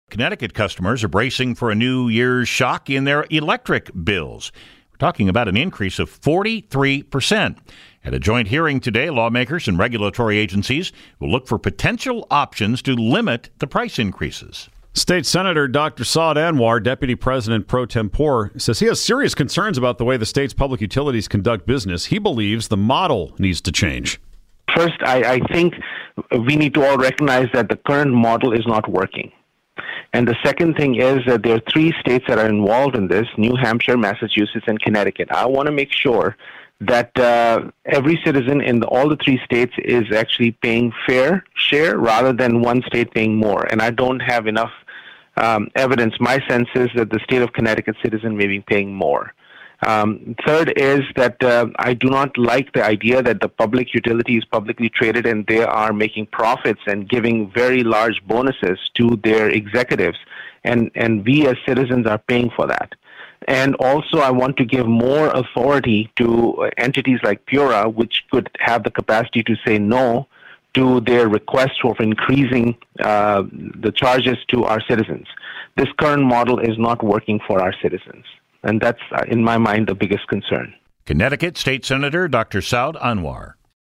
Connecticut customers are bracing for a New Year's shock in their electric bills. We're talking about an increase of 43%. At a joint hearing today, lawmakers and regulatory agencies will look for potential options to limit the price increases. State Senator Dr. Saad Anwar, Deputy President pro tempore, says he has serious concerns about the way the state's public utilities conduct business. He believes the model needs to change. First, I think we need to all recognize that the current model is not working. And the second thing is that there are 3 states that are involved in this: New Hampshire, Massachusetts, and Connecticut. I want to make sure that every citizen in all the 3 states is actually paying fair share rather than one state paying more. And I don't have enough evidence. My sense is that the state of Connecticut citizen may be paying more. Third is that I do not like the idea that the public utility is publicly traded and they are making profits and giving very large bonuses to their executives. And we as citizens are paying for that. And also I want to give more authority to entities like PURA, which could have the capacity to say no to their requests for increasing the charges to our citizens. This current model is not working for our citizens. And that's, in my mind, the biggest concern. Connecticut State Senator Dr. Saad Anwar.